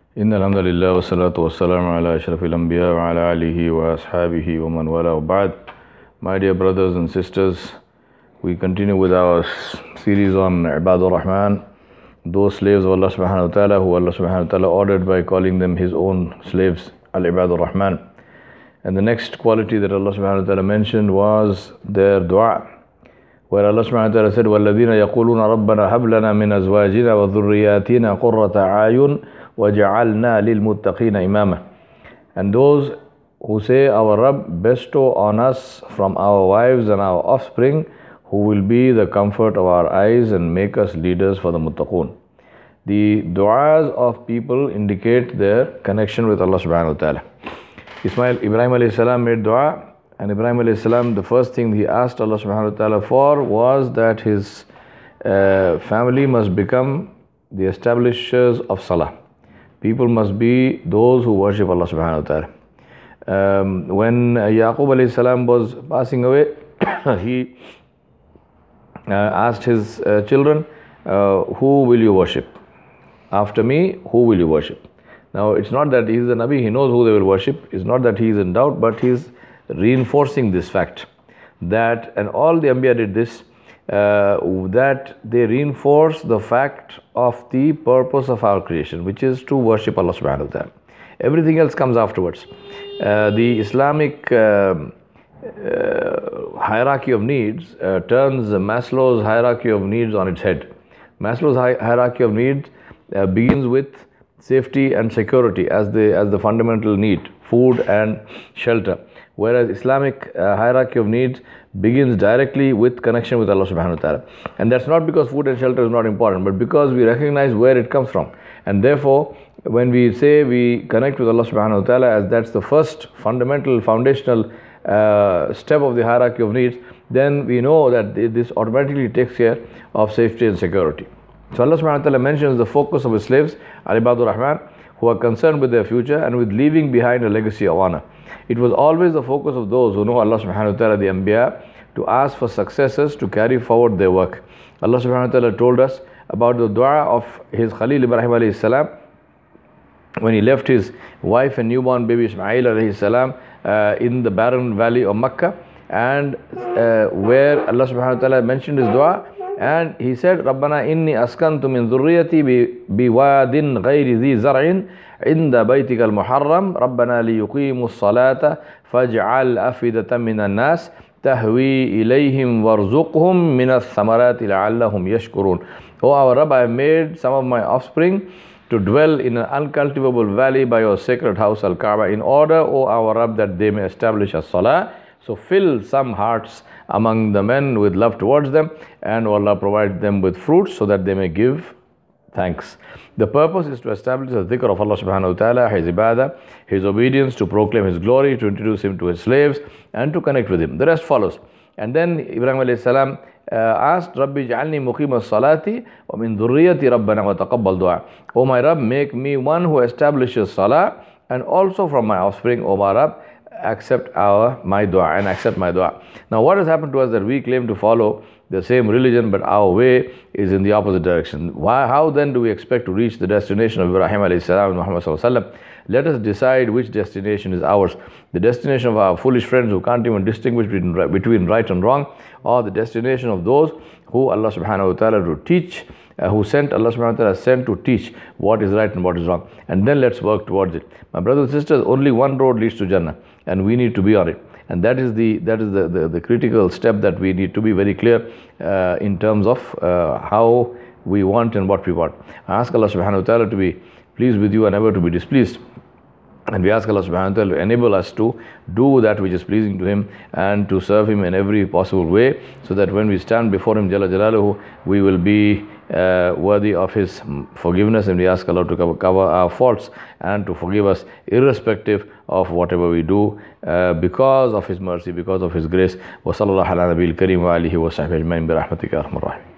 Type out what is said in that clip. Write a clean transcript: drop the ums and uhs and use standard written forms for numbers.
إن الحمد لله والصلاة والسلام على أشرف الأنبياء وعلى آله وأصحابه ومن والاه وبعد. My dear brothers and sisters, we continue with our series on Ibadur Rahman, those slaves of Allah subhanahu wa ta'ala who Allah subhanahu wa ta'ala ordered by calling them His own slaves, Al-Ibadur Rahman. And the next quality that Allah subhanahu wa ta'ala mentioned was their dua, where Allah subhanahu wa ta'ala said, وَالَّذِينَ يَقُولُونَ رَبَّنَا هَبْ لَنَا مِنْ أَزْوَاجِنَا وَذُرِّيَّاتِنَا قُرَّةَ أَعْيُنٍ وَجَعَلْنَا لِلْمُتَّقِينَ إِمَامًا. And those who say, our Rabb, bestow on us from our wives and our offspring, who will be the comfort of our eyes and make us leaders for the muttaqun. The du'as of people indicate their connection with Allah subhanahu wa ta'ala. Ibrahim alayhi salam made dua, and Ibrahim alayhi salam, the first thing he asked Allah subhanahu wa ta'ala for was that his family must become the establishers of salah. People must be those who worship Allah subhanahu wa ta'ala. When Yaqub alayhi salam was passing away, he asked his children, who will you worship? After me, who will you worship? Now, it's not that he is a Nabi, he knows who they will worship. It's not that he is in doubt, but he is reinforcing this fact. That, and all the Anbiya did this, that they reinforce the fact of the purpose of our creation, which is to worship Allah subhanahu wa ta'ala. Everything else comes afterwards. The Islamic hierarchy of needs turns Maslow's hierarchy of needs on its head. Maslow's hierarchy of needs begins with safety and security as the fundamental need, food and shelter. Whereas Islamic hierarchy of needs begins directly with connection with Allah subhanahu wa ta'ala. And that's not because food and shelter is not important, but because we recognize where it comes from. And therefore, when we say we connect with Allah subhanahu wa ta'ala, as that's the first fundamental, foundational step of the hierarchy of needs, then we know that this automatically takes care of safety and security. So Allah subhanahu wa ta'ala mentions the focus of His slaves, Al-Ibadur Rahman, who are concerned with their future and with leaving behind a legacy of honor. It was always the focus of those who know Allah subhanahu wa ta'ala, the Anbiya, to ask for successors to carry forward their work. Allah subhanahu wa ta'ala told us about the dua of His Khalil Ibrahim alayhi salam when he left his wife and newborn baby Ismail alayhi salam in the barren valley of Makkah, and where Allah subhanahu wa ta'ala mentioned his dua, and he said, رَبَّنَا إِنِّي أَسْكَنْتُ مِنْ ذُرِّيَّتِي بِوَادٍ غَيْرِ ذِي زَرْعٍ عِنْدَ بَيْتِكَ الْمُحَرَّمِ رَبَّنَا لِيُقِيمُوا الصَّلَاةَ فَاجْعَلْ أَفْئِدَةً مِنَ النَّاسِ تَهْوِي إِلَيْهِمْ وَارْزُقْهُمْ مِنَ الثَّمَرَاتِ لَعَلَّهُمْ يَشْكُرُونَ. O our Rabb, I have made some of my offspring to dwell in an uncultivable valley by your sacred house Al-Kaaba, in order, O our Rabb, that they may establish a salah. So fill some hearts among the men with love towards them, and Allah provide them with fruits so that they may give thanks. The purpose is to establish the dhikr of Allah subhanahu wa ta'ala, His ibadah, His obedience, to proclaim His glory, to introduce Him to His slaves, and to connect with Him. The rest follows. And then Ibrahim alayhi salam asked, Rabbi ja'alni muqima salati wa min dhurriyyati rabbana wa taqabbal dua. O my Rabb, make me one who establishes salah, and also from my offspring, O my Rabb, accept my dua and accept my dua. Now, what has happened to us that we claim to follow the same religion, but our way is in the opposite direction? How then do we expect to reach the destination of Ibrahim alayhi salam and Muhammad sallallahu alaihi wasallam? Let us decide which destination is ours. The destination of our foolish friends who can't even distinguish between right and wrong, or the destination of those who Allah subhanahu wa ta'ala to teach, Allah subhanahu wa ta'ala sent to teach what is right and what is wrong. And then let's work towards it. My brothers and sisters, only one road leads to Jannah, and we need to be on it. And that is the critical step that we need to be very clear in terms of how we want and what we want. I ask Allah subhanahu wa ta'ala to be pleased with you and never to be displeased. And we ask Allah subhanahu wa ta'ala to enable us to do that which is pleasing to Him and to serve Him in every possible way, so that when we stand before Him Jalla Jalaluhu, we will be worthy of His forgiveness. And we ask Allah to cover our faults and to forgive us irrespective of whatever we do, because of His mercy, because of His grace. Wa sallallahu ala nabiyil kareem wa alihi wa sahbihi ajma'in bi rahmatika ya arhamar rahimin.